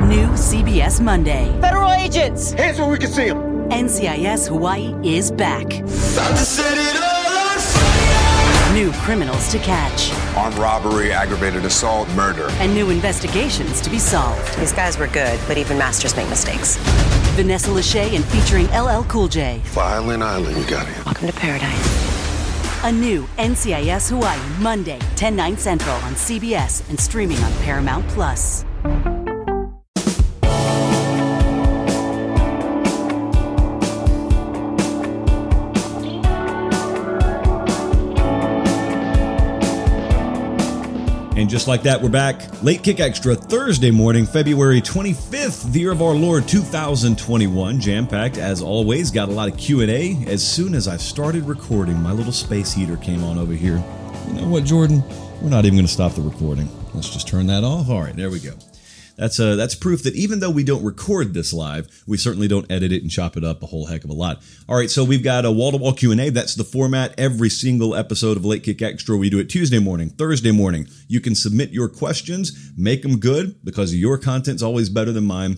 New CBS Monday. Federal agents! Hands where we can see them. NCIS Hawaii is back. Time to set it all on fire. New criminals to catch. Armed robbery, aggravated assault, murder. And new investigations to be solved. These guys were good, but even masters make mistakes. Vanessa Lachey and featuring LL Cool J. Violent Island, you got it. Welcome to paradise. A new NCIS Hawaii, Monday, 10/9 Central on CBS and streaming on Paramount Plus. And just like that, we're back. Late Kick Extra, Thursday morning, February 25th, the year of our Lord 2021. Jam-packed, as always. Got a lot of Q&A. As soon as I started recording, my little space heater came on over here. You know what, Jordan? We're not even going to stop the recording. Let's just turn that off. All right, there we go. That's proof that even though we don't record this live, we certainly don't edit it and chop it up a whole heck of a lot. All right, so we've got a wall-to-wall Q&A. That's the format. Every single episode of Late Kick Extra, we do it Tuesday morning, Thursday morning. You can submit your questions, make them good, because your content's always better than mine.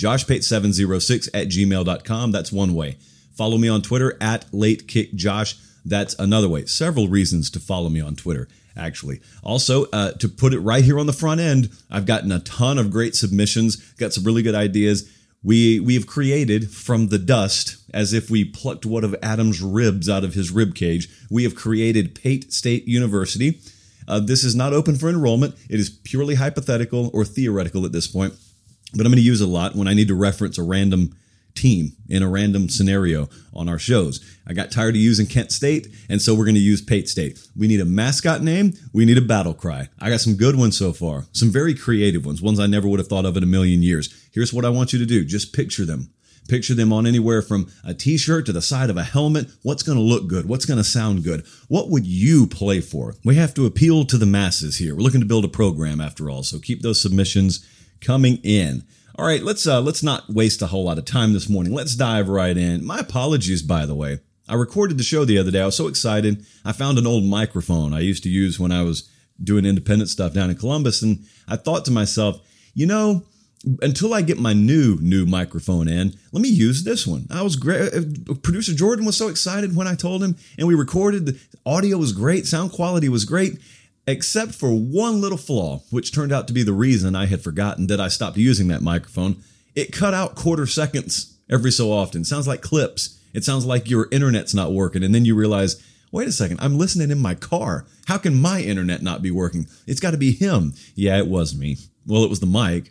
JoshPate706@gmail.com. That's one way. Follow me on Twitter @LateKickJosh. That's another way. Several reasons to follow me on Twitter, actually. Also, to put it right here on the front end, I've gotten a ton of great submissions, got some really good ideas. We have created from the dust, as if we plucked one of Adam's ribs out of his rib cage, we have created Pate State University. This is not open for enrollment. It is purely hypothetical or theoretical at this point, but I'm going to use it a lot when I need to reference a random team in a random scenario on our shows. I got tired of using Kent State, and so we're going to use Pate State. We need a mascot name. We need a battle cry. I got some good ones so far, some very creative ones I never would have thought of in a million years. Here's what I want you to do. Just picture them. Picture them on anywhere from a t-shirt to the side of a helmet. What's going to look good? What's going to sound good? What would you play for? We have to appeal to the masses here. We're looking to build a program after all, so keep those submissions coming in. All right, let's not waste a whole lot of time this morning. Let's dive right in. My apologies, by the way. I recorded the show the other day. I was so excited. I found an old microphone I used to use when I was doing independent stuff down in Columbus, and I thought to myself, you know, until I get my new microphone in, let me use this one. I was great. Producer Jordan was so excited when I told him, and we recorded. The audio was great. Sound quality was great. Except for one little flaw, which turned out to be the reason I had forgotten that I stopped using that microphone. It cut out quarter seconds every so often. Sounds like clips. It sounds like your internet's not working. And then you realize, wait a second, I'm listening in my car. How can my internet not be working? It's got to be him. Yeah, it was me. Well, it was the mic.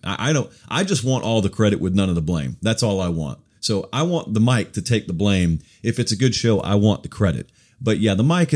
I just want all the credit with none of the blame. That's all I want. So I want the mic to take the blame. If it's a good show, I want the credit. But yeah, the mic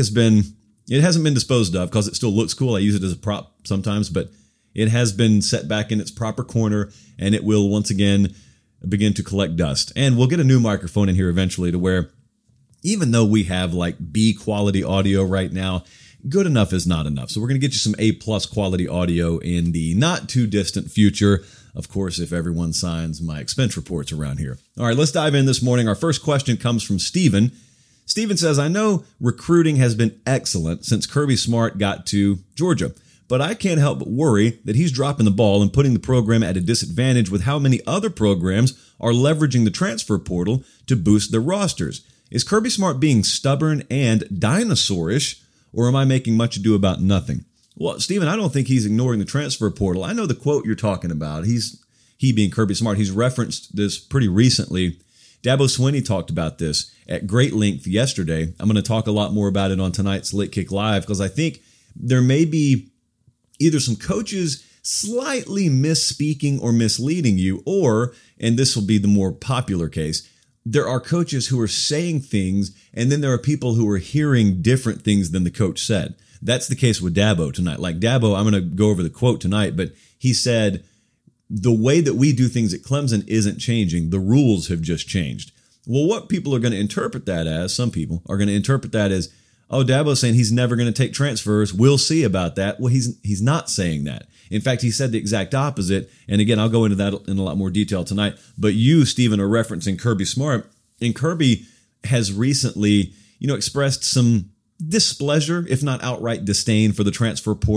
it hasn't been disposed of because it still looks cool. I use it as a prop sometimes, but it has been set back in its proper corner, and it will once again begin to collect dust. And we'll get a new microphone in here eventually to where, even though we have like B quality audio right now, good enough is not enough. So we're going to get you some A+ quality audio in the not too distant future. Of course, if everyone signs my expense reports around here. All right, let's dive in this morning. Our first question comes from Steven. Steven says, I know recruiting has been excellent since Kirby Smart got to Georgia, but I can't help but worry that he's dropping the ball and putting the program at a disadvantage with how many other programs are leveraging the transfer portal to boost their rosters. Is Kirby Smart being stubborn and dinosaurish, or am I making much ado about nothing? Well, Steven, I don't think he's ignoring the transfer portal. I know the quote you're talking about. He being Kirby Smart, he's referenced this pretty recently. Dabo Swinney talked about this at great length yesterday. I'm going to talk a lot more about it on tonight's Late Kick Live because I think there may be either some coaches slightly misspeaking or misleading you, or, and this will be the more popular case, there are coaches who are saying things and then there are people who are hearing different things than the coach said. That's the case with Dabo tonight. Like Dabo, I'm going to go over the quote tonight, but he said, the way that we do things at Clemson isn't changing. The rules have just changed. Well, what people are going to interpret that as, some people are going to interpret that as, oh, Dabo's saying he's never going to take transfers. We'll see about that. Well, he's not saying that. In fact, he said the exact opposite. And again, I'll go into that in a lot more detail tonight. But you, Stephen, are referencing Kirby Smart. And Kirby has recently, expressed some displeasure, if not outright disdain for the transfer portal.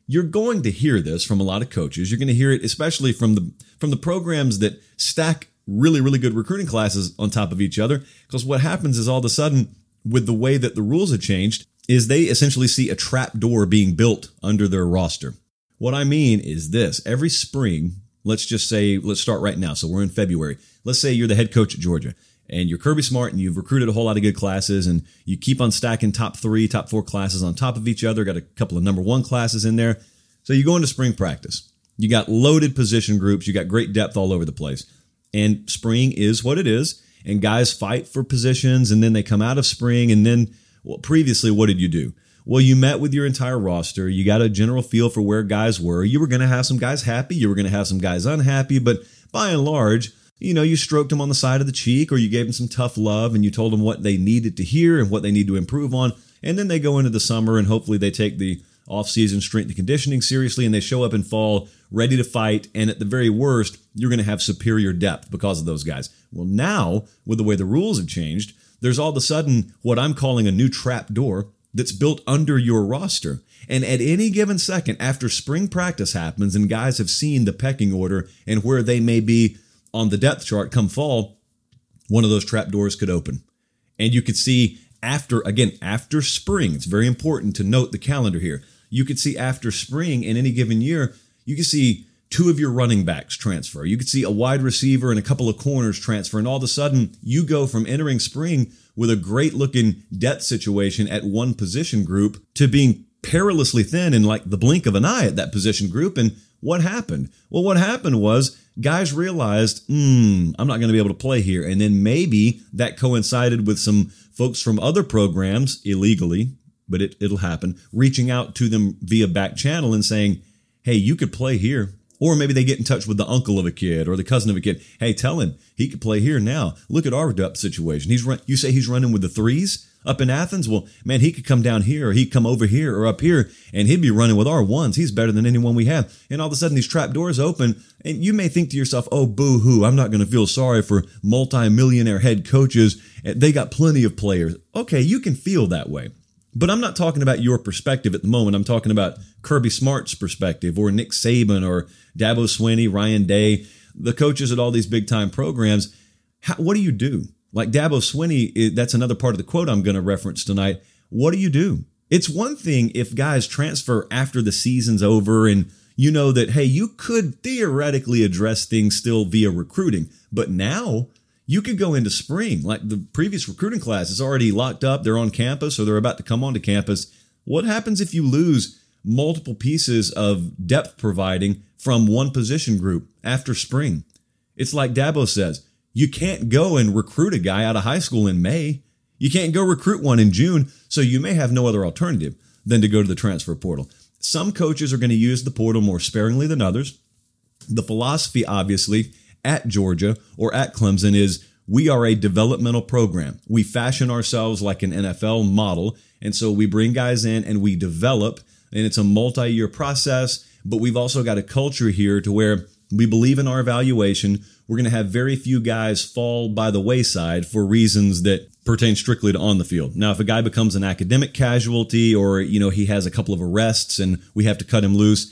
you're going to hear this from a lot of coaches. You're going to hear it especially from the programs that stack really, really good recruiting classes on top of each other. Because what happens is all of a sudden, with the way that the rules have changed, is they essentially see a trap door being built under their roster. What I mean is this. Every spring, let's start right now. So we're in February. Let's say you're the head coach at Georgia and you're Kirby Smart and you've recruited a whole lot of good classes and you keep on stacking top 3, top 4 classes on top of each other, got a couple of number 1 classes in there. So you go into spring practice. You got loaded position groups. You got great depth all over the place. And spring is what it is. And guys fight for positions and then they come out of spring. And then previously, what did you do? Well, you met with your entire roster. You got a general feel for where guys were. You were going to have some guys happy. You were going to have some guys unhappy. But by and large, you stroked them on the side of the cheek or you gave them some tough love and you told them what they needed to hear and what they need to improve on. And then they go into the summer and hopefully they take the off-season strength and conditioning seriously and they show up in fall ready to fight. And at the very worst, you're going to have superior depth because of those guys. Well, now, with the way the rules have changed, there's all of a sudden what I'm calling a new trap door that's built under your roster. And at any given second, after spring practice happens and guys have seen the pecking order and where they may be on the depth chart come fall, one of those trap doors could open. And you could see after spring, it's very important to note the calendar here. You could see after spring in any given year, you could see 2 of your running backs transfer. You could see a wide receiver and a couple of corners transfer. And all of a sudden, you go from entering spring with a great-looking depth situation at one position group to being perilously thin in like the blink of an eye at that position group. And what happened? Well, what happened was guys realized, I'm not going to be able to play here. And then maybe that coincided with some folks from other programs illegally, but it'll happen, reaching out to them via back channel and saying, hey, you could play here. Or maybe they get in touch with the uncle of a kid or the cousin of a kid. Hey, tell him he could play here now. Look at our depth situation. You say he's running with the 3s up in Athens? Well, man, he could come down here or he'd come over here or up here and he'd be running with our 1s. He's better than anyone we have. And all of a sudden these trap doors open and you may think to yourself, oh, boo-hoo, I'm not going to feel sorry for multi-millionaire head coaches. They got plenty of players. Okay, you can feel that way. But I'm not talking about your perspective at the moment. I'm talking about Kirby Smart's perspective or Nick Saban or Dabo Swinney, Ryan Day, the coaches at all these big-time programs. What do you do? Like Dabo Swinney, that's another part of the quote I'm going to reference tonight. What do you do? It's one thing if guys transfer after the season's over and you know that, hey, you could theoretically address things still via recruiting. But now you could go into spring, like the previous recruiting class is already locked up. They're on campus or they're about to come onto campus. What happens if you lose multiple pieces of depth providing from one position group after spring? It's like Dabo says, you can't go and recruit a guy out of high school in May. You can't go recruit one in June. So you may have no other alternative than to go to the transfer portal. Some coaches are going to use the portal more sparingly than others. The philosophy, obviously, at Georgia or at Clemson is we are a developmental program. We fashion ourselves like an NFL model. And so we bring guys in and we develop, and it's a multi-year process. But we've also got a culture here to where we believe in our evaluation. We're going to have very few guys fall by the wayside for reasons that pertain strictly to on the field. Now, if a guy becomes an academic casualty or, he has a couple of arrests and we have to cut him loose,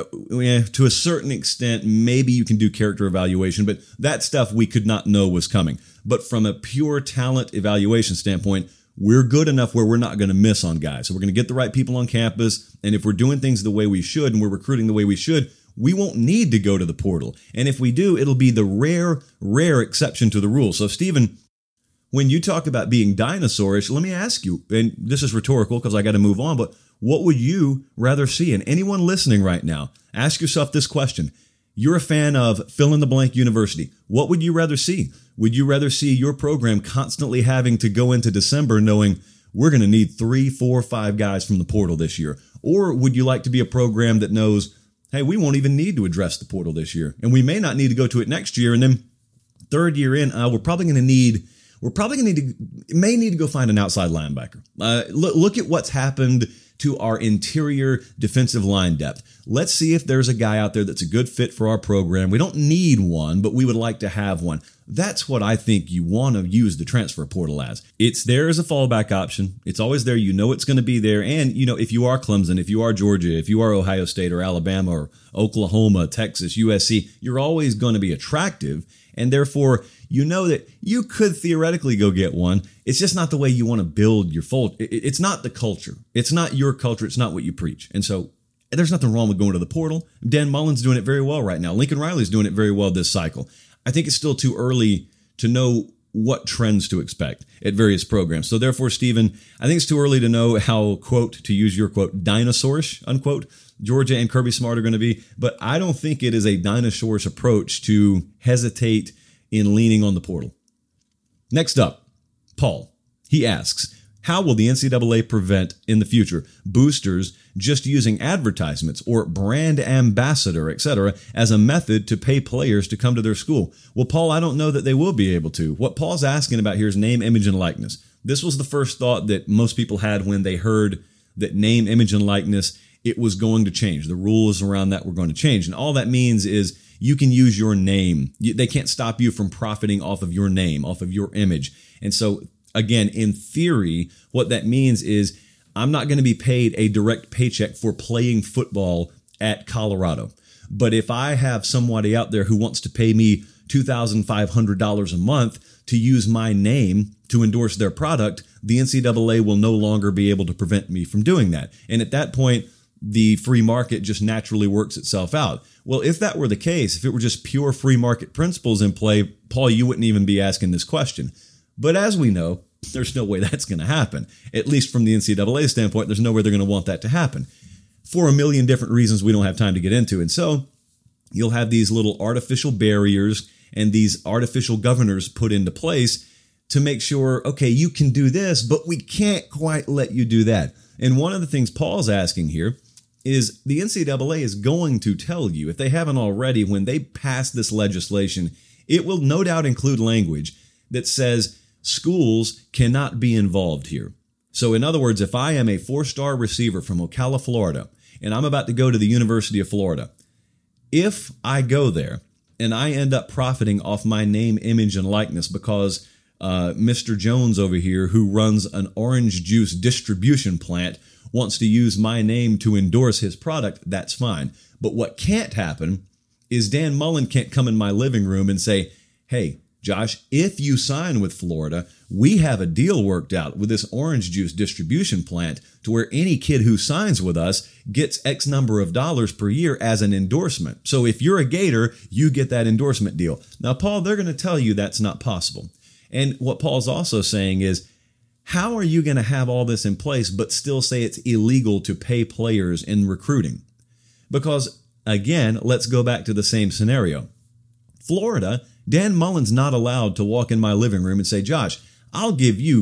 to a certain extent, maybe you can do character evaluation, but that stuff we could not know was coming. But from a pure talent evaluation standpoint, we're good enough where we're not going to miss on guys. So we're going to get the right people on campus. And if we're doing things the way we should and we're recruiting the way we should, we won't need to go to the portal. And if we do, it'll be the rare exception to the rule. So, Stephen, when you talk about being dinosaurish, let me ask you, and this is rhetorical because I got to move on, but what would you rather see? And anyone listening right now, ask yourself this question. You're a fan of fill-in-the-blank university. What would you rather see? Would you rather see your program constantly having to go into December knowing we're going to need 3, 4, 5 guys from the portal this year? Or would you like to be a program that knows, hey, we won't even need to address the portal this year, and we may not need to go to it next year, and then third year in, we're probably going to need to go find an outside linebacker. Look at what's happened to our interior defensive line depth. Let's see if there's a guy out there that's a good fit for our program. We don't need one, but we would like to have one. That's what I think you want to use the transfer portal as. It's there as a fallback option. It's always there. You know it's going to be there. And, if you are Clemson, if you are Georgia, if you are Ohio State or Alabama or Oklahoma, Texas, USC, you're always going to be attractive. And therefore, you know that you could theoretically go get one. It's just not the way you want to build your fold. It's not the culture. It's not your culture. It's not what you preach. And so there's nothing wrong with going to the portal. Dan Mullen's doing it very well right now. Lincoln Riley's doing it very well this cycle. I think it's still too early to know what trends to expect at various programs. So therefore, Stephen, I think it's too early to know how, quote, to use your quote, dinosaurish, unquote, Georgia and Kirby Smart are going to be. But I don't think it is a dinosaurish approach to hesitate in leaning on the portal. Next up, Paul. He asks, how will the NCAA prevent in the future boosters just using advertisements or brand ambassador, etc., as a method to pay players to come to their school? Well, Paul, I don't know that they will be able to. What Paul's asking about here is name, image, and likeness. This was the first thought that most people had when they heard that name, image, and likeness, it was going to change. The rules around that were going to change. And all that means is you can use your name. They can't stop you from profiting off of your name, off of your image. And so, again, in theory, what that means is I'm not going to be paid a direct paycheck for playing football at Colorado. But if I have somebody out there who wants to pay me $2,500 a month to use my name to endorse their product, the NCAA will no longer be able to prevent me from doing that. And at that point, the free market just naturally works itself out. Well, if that were the case, if it were just pure free market principles in play, Paul, you wouldn't even be asking this question. But as we know, there's no way that's going to happen. At least from the NCAA standpoint, there's no way they're going to want that to happen for a million different reasons we don't have time to get into. And so you'll have these little artificial barriers and these artificial governors put into place to make sure, okay, you can do this, but we can't quite let you do that. And one of the things Paul's asking here is the NCAA is going to tell you, if they haven't already, when they pass this legislation, it will no doubt include language that says schools cannot be involved here. So in other words, if I am a 4-star receiver from Ocala, Florida, and I'm about to go to the University of Florida, if I go there and I end up profiting off my name, image, and likeness because Mr. Jones over here, who runs an orange juice distribution plant, wants to use my name to endorse his product, that's fine. But what can't happen is Dan Mullen can't come in my living room and say, hey, Josh, if you sign with Florida, we have a deal worked out with this orange juice distribution plant to where any kid who signs with us gets X number of dollars per year as an endorsement. So if you're a Gator, you get that endorsement deal. Now, Paul, they're going to tell you that's not possible. And what Paul's also saying is, how are you going to have all this in place but still say it's illegal to pay players in recruiting? Because, again, let's go back to the same scenario. Florida, Dan Mullen's not allowed to walk in my living room and say, Josh, I'll give you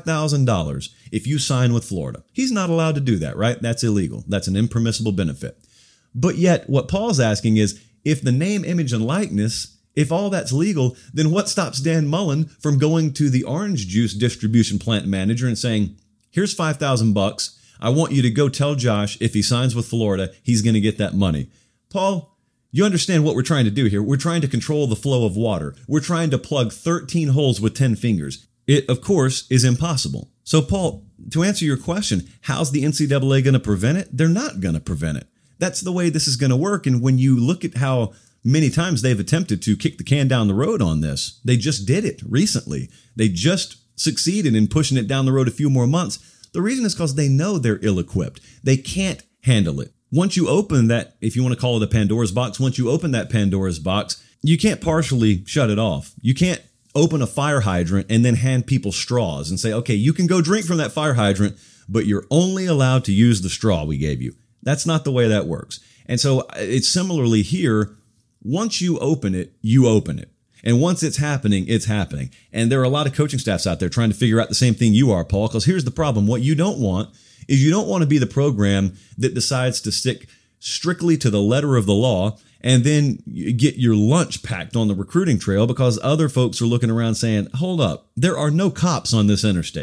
$5,000 if you sign with Florida. He's not allowed to do that, right? That's illegal. That's an impermissible benefit. But yet, what Paul's asking is, if the name, image, and likeness, if all that's legal, then what stops Dan Mullen from going to the orange juice distribution plant manager and saying, here's $5,000. I want you to go tell Josh if he signs with Florida, he's going to get that money. Paul, you understand what we're trying to do here. We're trying to control the flow of water. We're trying to plug 13 holes with 10 fingers. It, of course, is impossible. So, Paul, to answer your question, how's the NCAA going to prevent it? They're not going to prevent it. That's the way this is going to work. And when you look at how many times they've attempted to kick the can down the road on this, they just did it recently. They just succeeded in pushing it down the road a few more months. The reason is because they know they're ill-equipped. They can't handle it. Once you open that, if you want to call it a Pandora's box, once you open that Pandora's box, you can't partially shut it off. You can't open a fire hydrant and then hand people straws and say, okay, you can go drink from that fire hydrant, but you're only allowed to use the straw we gave you. That's not the way that works. And so it's similarly here. Once you open it, you open it. And once it's happening, it's happening. And there are a lot of coaching staffs out there trying to figure out the same thing you are, Paul, because here's the problem. What you don't want is you don't want to be the program that decides to stick strictly to the letter of the law and then you get your lunch packed on the recruiting trail because other folks are looking around saying, hold up, there are no cops on this interstate.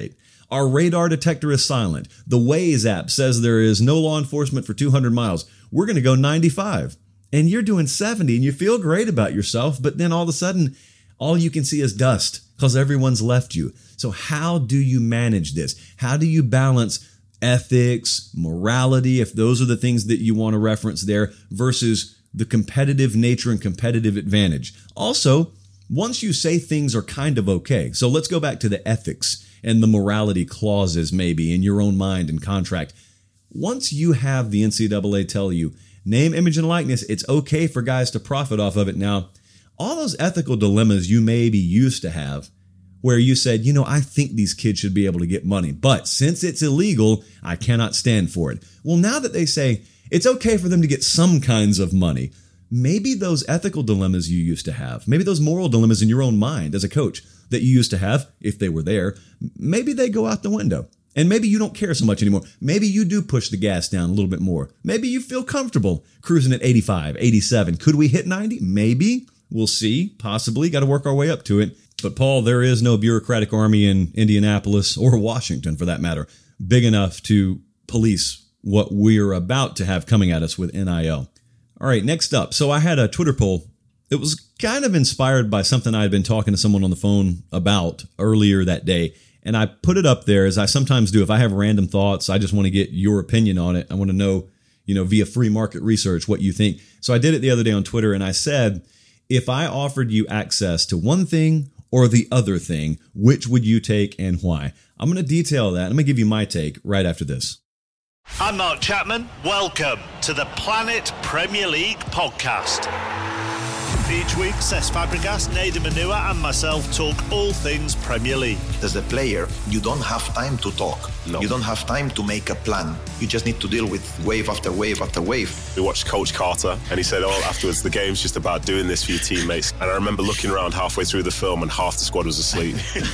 Our radar detector is silent. The Waze app says there is no law enforcement for 200 miles. We're going to go 95. And you're doing 70 and you feel great about yourself, but then all of a sudden, all you can see is dust because everyone's left you. So how do you manage this? How do you balance ethics, morality, if those are the things that you want to reference there, versus the competitive nature and competitive advantage? Also, once you say things are kind of okay, so let's go back to the ethics and the morality clauses maybe in your own mind and contract. Once you have the NCAA tell you, name, image, and likeness, it's okay for guys to profit off of it now, all those ethical dilemmas you maybe used to have where you said, I think these kids should be able to get money, but since it's illegal, I cannot stand for it. Well, now that they say it's okay for them to get some kinds of money, maybe those ethical dilemmas you used to have, maybe those moral dilemmas in your own mind as a coach that you used to have, if they were there, maybe they go out the window. And maybe you don't care so much anymore. Maybe you do push the gas down a little bit more. Maybe you feel comfortable cruising at 85, 87. Could we hit 90? Maybe. We'll see. Possibly. Got to work our way up to it. But Paul, there is no bureaucratic army in Indianapolis or Washington, for that matter, big enough to police what we're about to have coming at us with NIL. All right, next up. So I had a Twitter poll. It was kind of inspired by something I had been talking to someone on the phone about earlier that day. And I put it up there, as I sometimes do. If I have random thoughts, I just want to get your opinion on it. I want to know, via free market research, what you think. So I did it the other day on Twitter, and I said, if I offered you access to one thing or the other thing, which would you take and why? I'm going to detail that. I'm going to give you my take right after this. I'm Mark Chapman. Welcome to the Planet Premier League podcast. Each week, Cesc Fabregas, Nader Manua and myself talk all things Premier League. As a player, you don't have time to talk. No. You don't have time to make a plan. You just need to deal with wave after wave after wave. We watched Coach Carter and he said, afterwards, the game's just about doing this for your teammates. And I remember looking around halfway through the film and half the squad was asleep.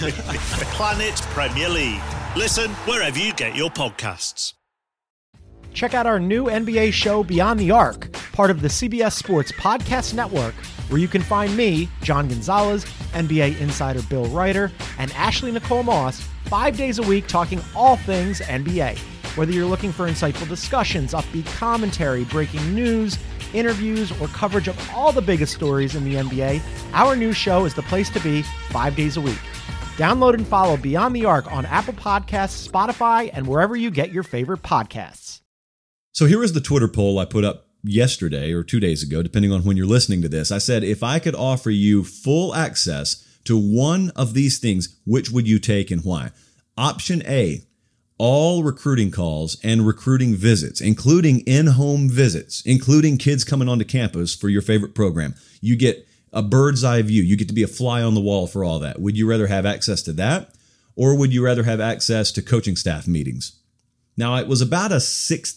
Planet Premier League. Listen wherever you get your podcasts. Check out our new NBA show, Beyond the Arc, part of the CBS Sports Podcast Network, where you can find me, John Gonzalez, NBA insider Bill Ryder, and Ashley Nicole Moss 5 days a week talking all things NBA. Whether you're looking for insightful discussions, upbeat commentary, breaking news, interviews, or coverage of all the biggest stories in the NBA, our new show is the place to be 5 days a week. Download and follow Beyond the Arc on Apple Podcasts, Spotify, and wherever you get your favorite podcasts. So here is the Twitter poll I put up yesterday or 2 days ago, depending on when you're listening to this. I said, if I could offer you full access to one of these things, which would you take and why? Option A, all recruiting calls and recruiting visits, including in-home visits, including kids coming onto campus for your favorite program. You get a bird's eye view. You get to be a fly on the wall for all that. Would you rather have access to that, or would you rather have access to coaching staff meetings? Now, it was about a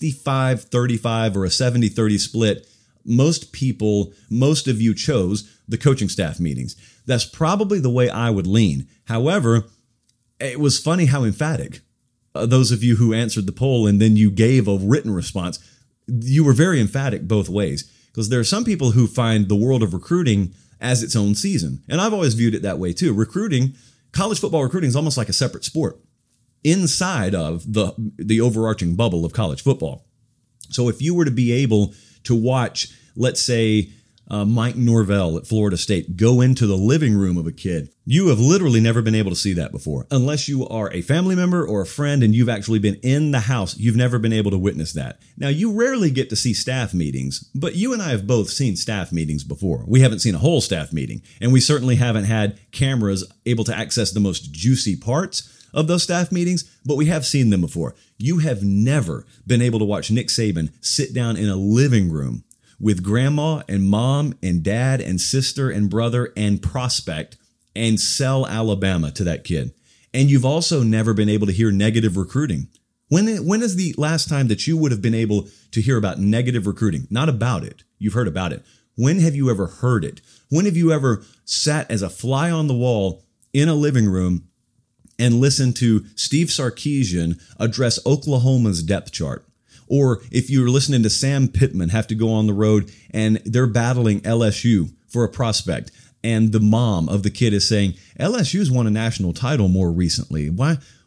65-35 or a 70-30 split. Most of you chose the coaching staff meetings. That's probably the way I would lean. However, it was funny how emphatic those of you who answered the poll and then you gave a written response, you were very emphatic both ways. Because there are some people who find the world of recruiting as its own season. And I've always viewed it that way too. College football recruiting is almost like a separate sport inside of the overarching bubble of college football. So if you were to be able to watch, let's say, Mike Norvell at Florida State go into the living room of a kid, you have literally never been able to see that before. Unless you are a family member or a friend and you've actually been in the house, you've never been able to witness that. Now, you rarely get to see staff meetings, but you and I have both seen staff meetings before. We haven't seen a whole staff meeting, and we certainly haven't had cameras able to access the most juicy parts of those staff meetings, but we have seen them before. You have never been able to watch Nick Saban sit down in a living room with grandma and mom and dad and sister and brother and prospect and sell Alabama to that kid. And you've also never been able to hear negative recruiting. When is the last time that you would have been able to hear about negative recruiting? Not about it. You've heard about it. When have you ever heard it? When have you ever sat as a fly on the wall in a living room and listen to Steve Sarkisian address Oklahoma's depth chart? Or if you're listening to Sam Pittman have to go on the road and they're battling LSU for a prospect, and the mom of the kid is saying, LSU's won a national title more recently. Why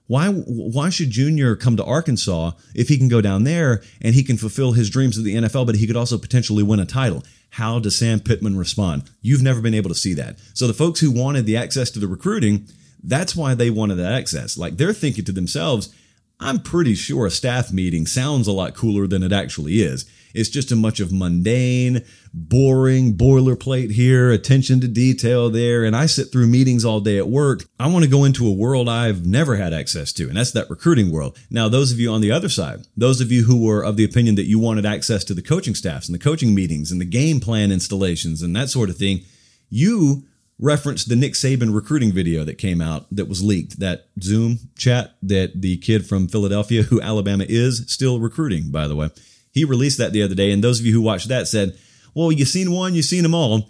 Why should Junior come to Arkansas if he can go down there and he can fulfill his dreams of the NFL, but he could also potentially win a title? How does Sam Pittman respond? You've never been able to see that. So the folks who wanted the access to the recruiting, that's why they wanted that access. Like, they're thinking to themselves, I'm pretty sure a staff meeting sounds a lot cooler than it actually is. It's just a bunch of mundane, boring boilerplate here, attention to detail there, and I sit through meetings all day at work. I want to go into a world I've never had access to, and that's that recruiting world. Now, those of you on the other side, those of you who were of the opinion that you wanted access to the coaching staffs and the coaching meetings and the game plan installations and that sort of thing, you referenced the Nick Saban recruiting video that came out that was leaked, that Zoom chat that the kid from Philadelphia, who Alabama is still recruiting, by the way. He released that the other day, and those of you who watched that said, well, you seen one, you seen them all.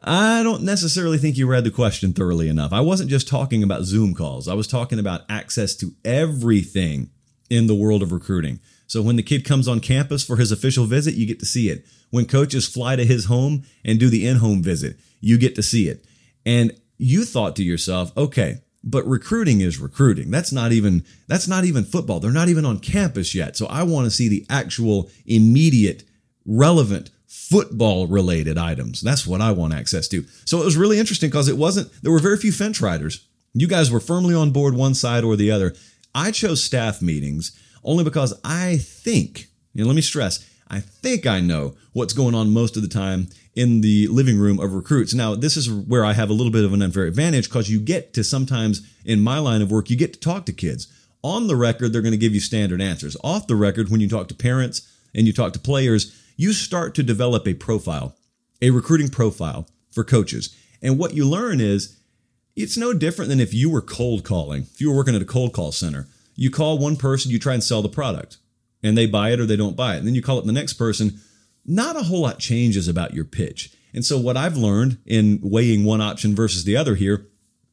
I don't necessarily think you read the question thoroughly enough. I wasn't just talking about Zoom calls. I was talking about access to everything in the world of recruiting. So when the kid comes on campus for his official visit, you get to see it. When coaches fly to his home and do the in-home visit, you get to see it. And you thought to yourself, okay, but recruiting is recruiting. That's not even football. They're not even on campus yet. So I want to see the actual immediate, relevant football related items. That's what I want access to. So it was really interesting because there were very few fence riders. You guys were firmly on board one side or the other. I chose staff meetings only because I think, and let me stress, I think I know what's going on most of the time in the living room of recruits. Now, this is where I have a little bit of an unfair advantage because you get to sometimes in my line of work, you get to talk to kids. On the record, they're going to give you standard answers. Off the record, when you talk to parents and you talk to players, you start to develop a profile, a recruiting profile for coaches. And what you learn is it's no different than if you were cold calling. If you were working at a cold call center, you call one person, you try and sell the product, and they buy it or they don't buy it. And then you call up the next person. Not a whole lot changes about your pitch. And so what I've learned in weighing one option versus the other here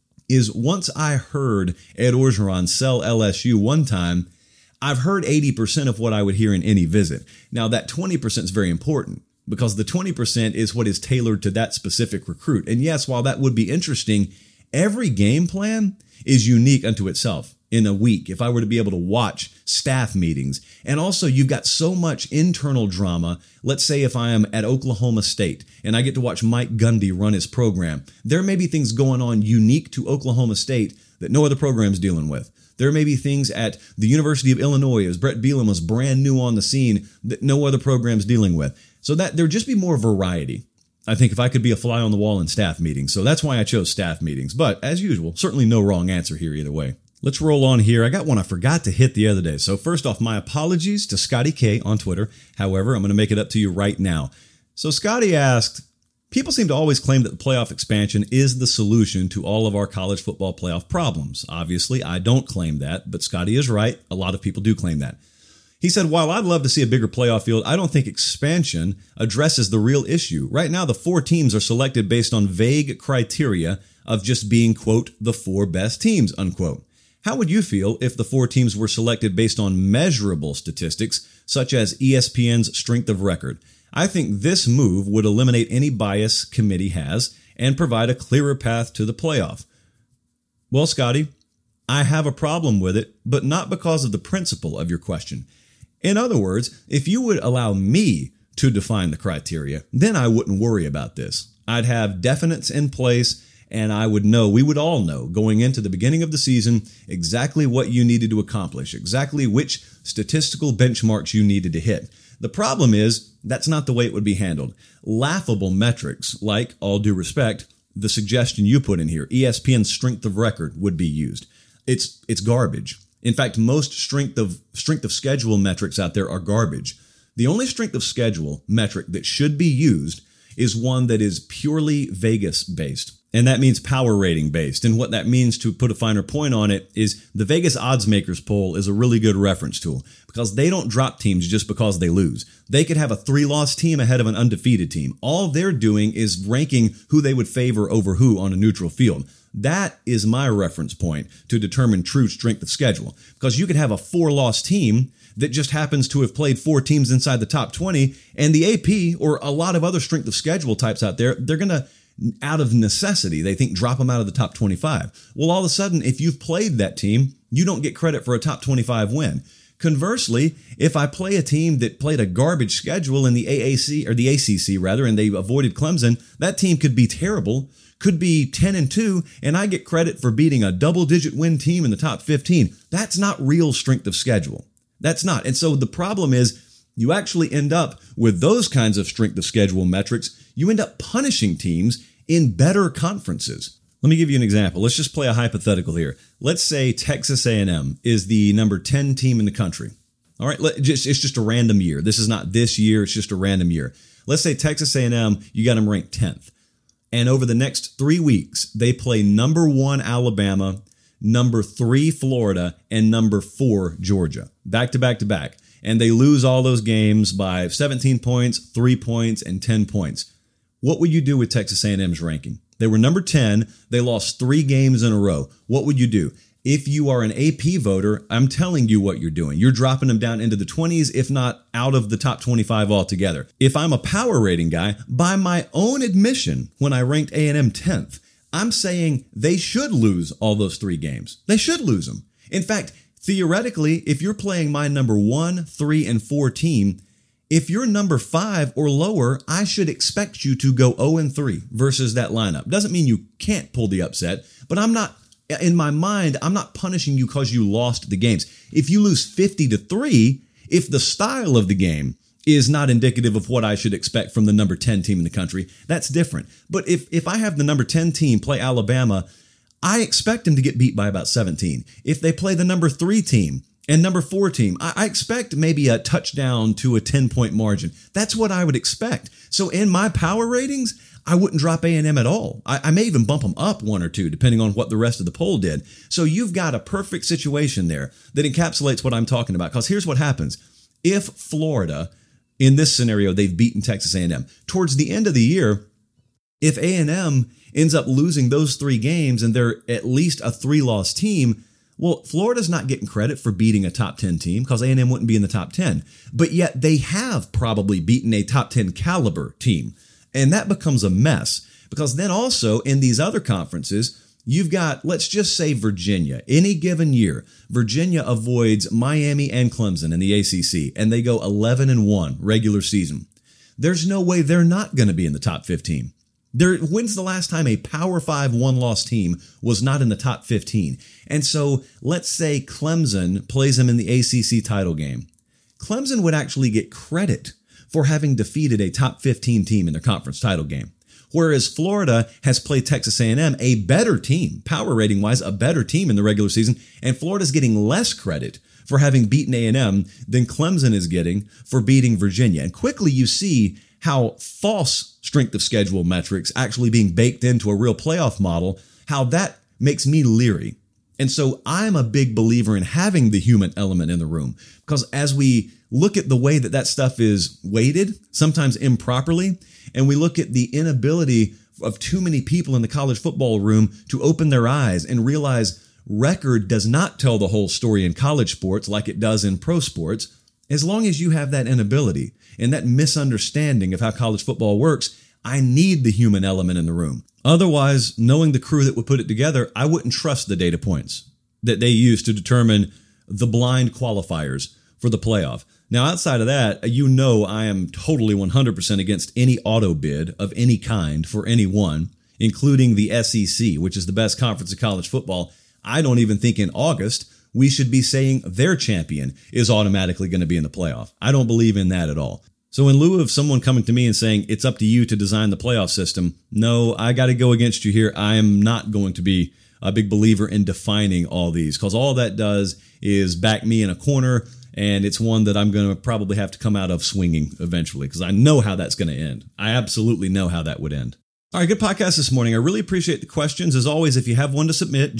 is once I heard Ed Orgeron sell LSU one time, I've heard 80% of what I would hear in any visit. Now, that 20% is very important because the 20% is what is tailored to that specific recruit. And yes, while that would be interesting, every game plan is unique unto itself. In a week, if I were to be able to watch staff meetings. And also, you've got so much internal drama. Let's say if I am at Oklahoma State and I get to watch Mike Gundy run his program, there may be things going on unique to Oklahoma State that no other program's dealing with. There may be things at the University of Illinois, as Brett Bielema was brand new on the scene, that no other program's dealing with. So that there'd just be more variety, I think, if I could be a fly on the wall in staff meetings. So that's why I chose staff meetings. But as usual, certainly no wrong answer here either way. Let's roll on here. I got one I forgot to hit the other day. So first off, my apologies to Scotty K on Twitter. However, I'm going to make it up to you right now. So Scotty asked, people seem to always claim that the playoff expansion is the solution to all of our college football playoff problems. Obviously, I don't claim that, but Scotty is right. A lot of people do claim that. He said, while I'd love to see a bigger playoff field, I don't think expansion addresses the real issue. Right now, the 4 teams are selected based on vague criteria of just being, quote, the 4 best teams, unquote. How would you feel if the 4 teams were selected based on measurable statistics, such as ESPN's strength of record? I think this move would eliminate any bias committee has and provide a clearer path to the playoff. Well, Scotty, I have a problem with it, but not because of the principle of your question. In other words, if you would allow me to define the criteria, then I wouldn't worry about this. I'd have definites in place, and we would all know going into the beginning of the season exactly what you needed to accomplish, exactly which statistical benchmarks you needed to hit. The problem is that's not the way it would be handled. Laughable metrics, like, all due respect, the suggestion you put in here, ESPN's strength of record, would be used. It's garbage. In fact, most strength of schedule metrics out there are garbage. The only strength of schedule metric that should be used is one that is purely Vegas based. And that means power rating based. And what that means, to put a finer point on it, is the Vegas Odds Makers poll is a really good reference tool because they don't drop teams just because they lose. They could have a 3-loss team ahead of an undefeated team. All they're doing is ranking who they would favor over who on a neutral field. That is my reference point to determine true strength of schedule, because you could have a 4-loss team that just happens to have played 4 teams inside the top 20, and the AP or a lot of other strength of schedule types out there, they're going out of necessity. They think drop them out of the top 25. Well, all of a sudden, if you've played that team, you don't get credit for a top 25 win. Conversely, if I play a team that played a garbage schedule in the AAC or the ACC rather, and they avoided Clemson, that team could be terrible, could be 10-2, and I get credit for beating a double-digit win team in the top 15. That's not real strength of schedule. That's not. And so the problem is you actually end up with those kinds of strength of schedule metrics. You end up punishing teams in better conferences. Let me give you an example. Let's just play a hypothetical here. Let's say Texas A&M is the number 10 team in the country. All right, it's just a random year. This is not this year. It's just a random year. Let's say Texas A&M, you got them ranked 10th. And over the next 3 weeks, they play number 1 Alabama, number 3 Florida, and number 4 Georgia. Back to back to back. And they lose all those games by 17 points, 3 points, and 10 points. What would you do with Texas A&M's ranking? They were number 10. They lost 3 games in a row. What would you do? If you are an AP voter, I'm telling you what you're doing. You're dropping them down into the 20s, if not out of the top 25 altogether. If I'm a power rating guy, by my own admission, when I ranked A&M 10th, I'm saying they should lose all those 3 games. They should lose them. In fact, theoretically, if you're playing my number 1, 3, and 4 team, if you're number 5 or lower, I should expect you to go 0-3 versus that lineup. Doesn't mean you can't pull the upset, but in my mind, I'm not punishing you because you lost the games. If you lose 50-3, if the style of the game is not indicative of what I should expect from the number 10 team in the country, that's different. But if I have the number 10 team play Alabama, I expect them to get beat by about 17. If they play the number 3 team and number 4 team, I expect maybe a touchdown to a 10-point margin. That's what I would expect. So in my power ratings, I wouldn't drop A&M at all. I may even bump them up 1 or 2, depending on what the rest of the poll did. So you've got a perfect situation there that encapsulates what I'm talking about. Because here's what happens. If Florida, in this scenario, they've beaten Texas A&M, towards the end of the year, if A&M ends up losing those 3 games and they're at least a 3-loss team, well, Florida's not getting credit for beating a top 10 team because A&M wouldn't be in the top 10. But yet they have probably beaten a top 10 caliber team. And that becomes a mess because then also in these other conferences, you've got, let's just say Virginia. Any given year, Virginia avoids Miami and Clemson in the ACC, and they go 11-1 regular season. There's no way they're not going to be in the top 15. When's the last time a Power 5 1-loss team was not in the top 15? And so let's say Clemson plays them in the ACC title game. Clemson would actually get credit for having defeated a top 15 team in their conference title game. Whereas Florida has played Texas A&M, a better team, power rating wise, a better team in the regular season, and Florida's getting less credit for having beaten A&M than Clemson is getting for beating Virginia. And quickly you see how false strength of schedule metrics actually being baked into a real playoff model, how that makes me leery. And so I'm a big believer in having the human element in the room, because as we look at the way that stuff is weighted, sometimes improperly, and we look at the inability of too many people in the college football room to open their eyes and realize record does not tell the whole story in college sports like it does in pro sports. As long as you have that inability and that misunderstanding of how college football works, I need the human element in the room. Otherwise, knowing the crew that would put it together, I wouldn't trust the data points that they use to determine the blind qualifiers for the playoff. Now, outside of that, you know I am totally 100% against any auto bid of any kind for anyone, including the SEC, which is the best conference of college football. I don't even think in August we should be saying their champion is automatically going to be in the playoff. I don't believe in that at all. So in lieu of someone coming to me and saying, it's up to you to design the playoff system, no, I got to go against you here. I am not going to be a big believer in defining all these, because all that does is back me in a corner, and it's one that I'm going to probably have to come out of swinging eventually, because I know how that's going to end. I absolutely know how that would end. All right, good podcast this morning. I really appreciate the questions. As always, if you have one to submit,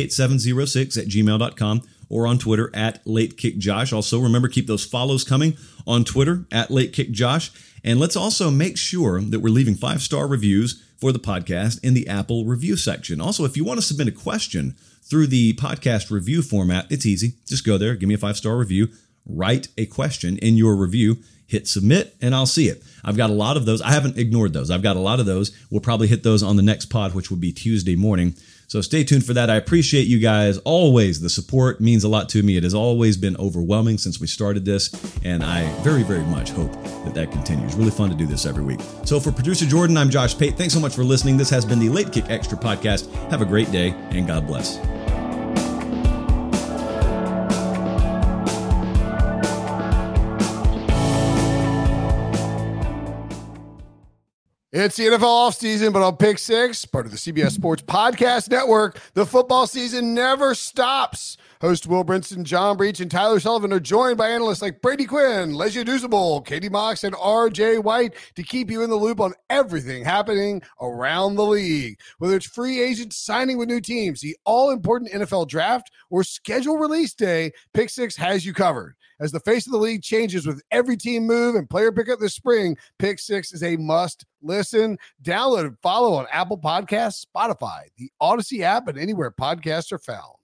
joshpate706@gmail.com or on Twitter @LateKickJosh. Also, remember, keep those follows coming on Twitter @LateKickJosh. And let's also make sure that we're leaving 5-star reviews for the podcast in the Apple review section. Also, if you want to submit a question through the podcast review format, it's easy. Just go there, give me a 5-star review, write a question in your review, hit submit, and I'll see it. I've got a lot of those. I haven't ignored those. I've got a lot of those. We'll probably hit those on the next pod, which will be Tuesday morning. So stay tuned for that. I appreciate you guys. Always, the support means a lot to me. It has always been overwhelming since we started this, and I very, very much hope that continues. Really fun to do this every week. So for producer Jordan, I'm Josh Pate. Thanks so much for listening. This has been the Late Kick Extra podcast. Have a great day, and God bless. It's the NFL offseason, but on Pick Six, part of the CBS Sports Podcast Network, the football season never stops. Host Will Brinson, John Breach, and Tyler Sullivan are joined by analysts like Brady Quinn, Lesia Douzable, Katie Mox, and RJ White to keep you in the loop on everything happening around the league. Whether it's free agents signing with new teams, the all-important NFL draft, or schedule release day, Pick Six has you covered. As the face of the league changes with every team move and player pickup this spring, Pick Six is a must listen. Download and follow on Apple Podcasts, Spotify, the Odyssey app, and anywhere podcasts are found.